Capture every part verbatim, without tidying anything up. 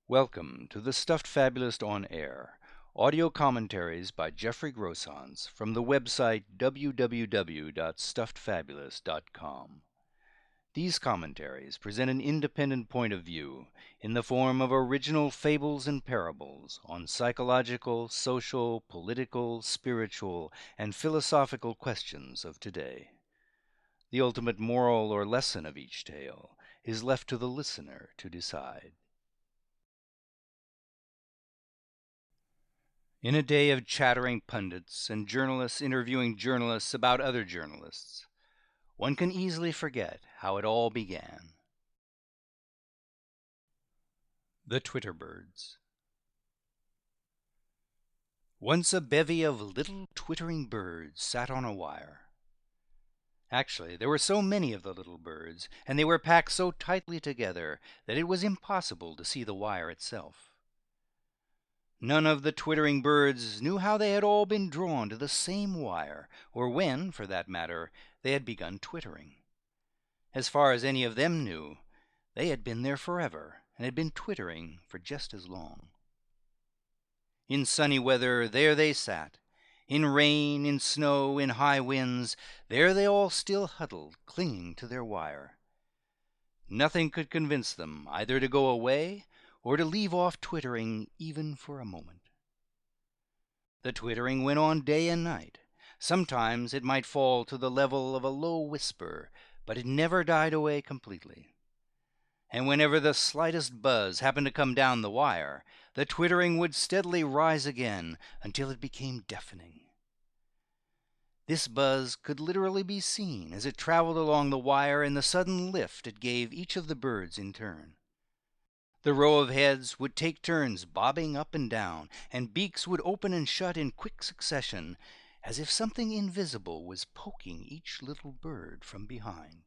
Welcome to the Stuffed Fabulist on Air, audio commentaries by Jeffrey Grossans from the website w w w dot stuffed fabulous dot com. These commentaries present an independent point of view in the form of original fables and parables on psychological, social, political, spiritual, and philosophical questions of today. The ultimate moral or lesson of each tale is left to the listener to decide. In a day of chattering pundits and journalists interviewing journalists about other journalists, one can easily forget how it all began. The Twitterbirds. Once a bevy of little twittering birds sat on a wire. Actually, there were so many of the little birds, and they were packed so tightly together that it was impossible to see the wire itself. None of the twittering birds knew how they had all been drawn to the same wire, or when, for that matter, they had begun twittering. As far as any of them knew, they had been there forever, and had been twittering for just as long. In sunny weather, there they sat. In rain, in snow, in high winds, there they all still huddled, clinging to their wire. Nothing could convince them either to go away or to leave off twittering even for a moment. The twittering went on day and night. Sometimes it might fall to the level of a low whisper, but it never died away completely. And whenever the slightest buzz happened to come down the wire, the twittering would steadily rise again until it became deafening. This buzz could literally be seen as it traveled along the wire in the sudden lift it gave each of the birds in turn. The row of heads would take turns bobbing up and down, and beaks would open and shut in quick succession, as if something invisible was poking each little bird from behind.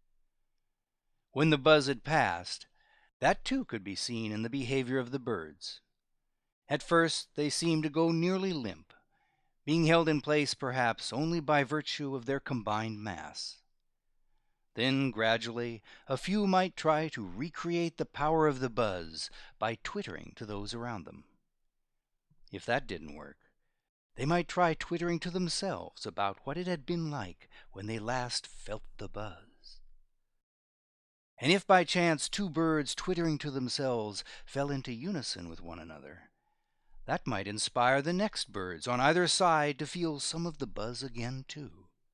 When the buzz had passed, that too could be seen in the behavior of the birds. At first they seemed to go nearly limp, being held in place perhaps only by virtue of their combined mass. Then, gradually, a few might try to recreate the power of the buzz by twittering to those around them. If that didn't work, they might try twittering to themselves about what it had been like when they last felt the buzz. And if by chance two birds twittering to themselves fell into unison with one another, that might inspire the next birds on either side to feel some of the buzz again too.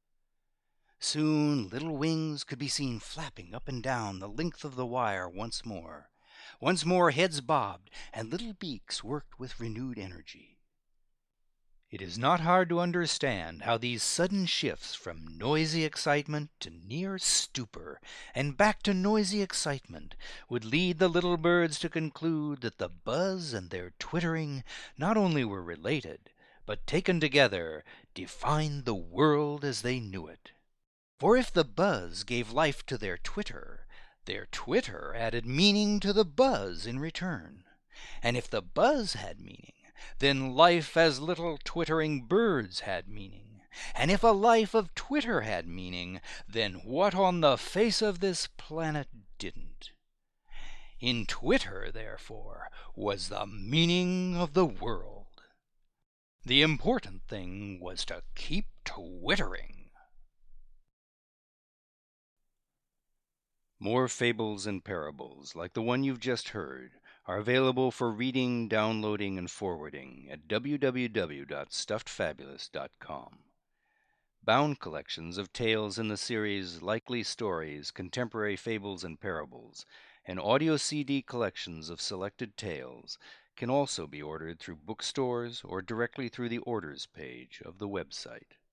Soon little wings could be seen flapping up and down the length of the wire once more. Once more heads bobbed, and little beaks worked with renewed energy. It is not hard to understand how these sudden shifts from noisy excitement to near stupor, and back to noisy excitement, would lead the little birds to conclude that the buzz and their twittering not only were related, but taken together defined the world as they knew it. For if the buzz gave life to their twitter, their twitter added meaning to the buzz in return. And if the buzz had meaning, then life as little twittering birds had meaning. And if a life of twitter had meaning, then what on the face of this planet didn't? In twitter, therefore, was the meaning of the world. The important thing was to keep twittering. More fables and parables, like the one you've just heard, are available for reading, downloading, and forwarding at w w w dot stuffed fabulous dot com. Bound collections of tales in the series Likely Stories, Contemporary Fables and Parables, and audio C D collections of selected tales can also be ordered through bookstores or directly through the orders page of the website.